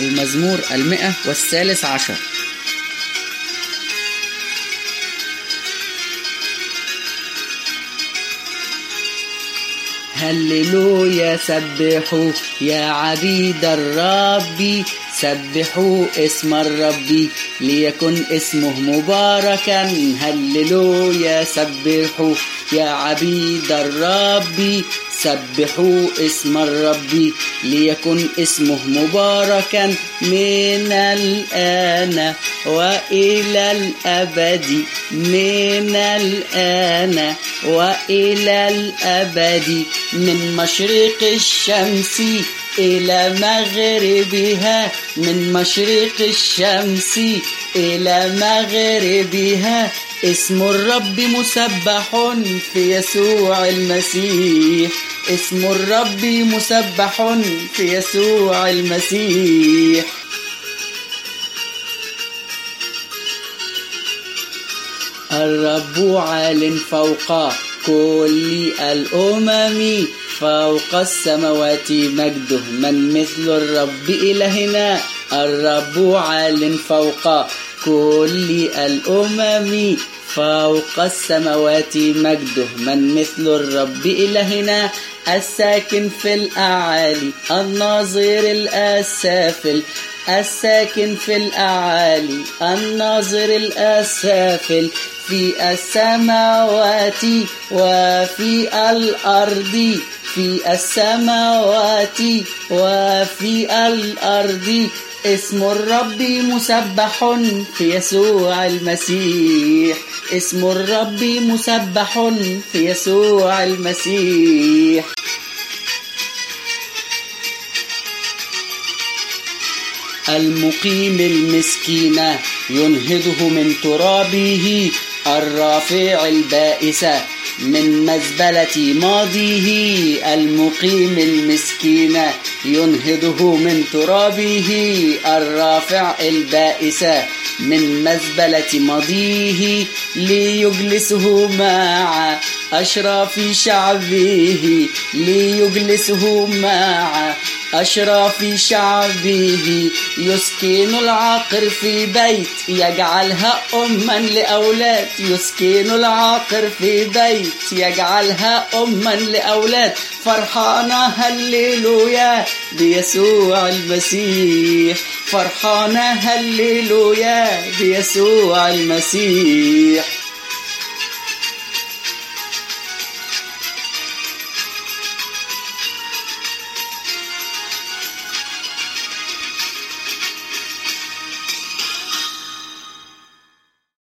المزمور 113. هللويا سبحوا يا عبيد الرب، سبحوا اسم الرب ليكن اسمه مباركا. هللويا سبحوا يا عبيد الرب، سبحوا اسم الرب ليكن اسمه مباركا من الآن وإلى الأبد، من الآن وإلى الأبد، من مشرق الشمس إلى مغربها، من مشرق الشمس إلى مغربها. اسم الرب مسبح في يسوع المسيح، اسم الرب مسبح في يسوع المسيح. الرب عال فوق كل الأمم، فوق السماوات مجده، من مثل الرب إلهنا. الرب عال فوق كل الأمم، فوق السماوات مجده، من مثل الرب إلهنا. الساكن في الأعالي، الناظر الأسافل، الساكن في الأعالي، الناظر الأسافل، في السماوات وفي الأرض، في السماوات وفي الأرض. اسم الرب مسبح في يسوع المسيح، اسم الرب مسبح في يسوع المسيح. المقيم المسكين ينهضه من ترابه، الرافع البائس من مزبلة ماضيه. المقيم المسكين ينهضه من ترابه، الرافع البائس من مزبلة ماضيه. ليجلسه مع أشراف شعبه، ليجلسه مع أشراف شعبه. يسكن العاقر في بيت، يجعلها أما لأولاد، يسكن العاقر في بيت، يجعلها أما لأولاد. فرحانة هللويا بيسوع المسيح، فرحانة هللويا بيسوع المسيح.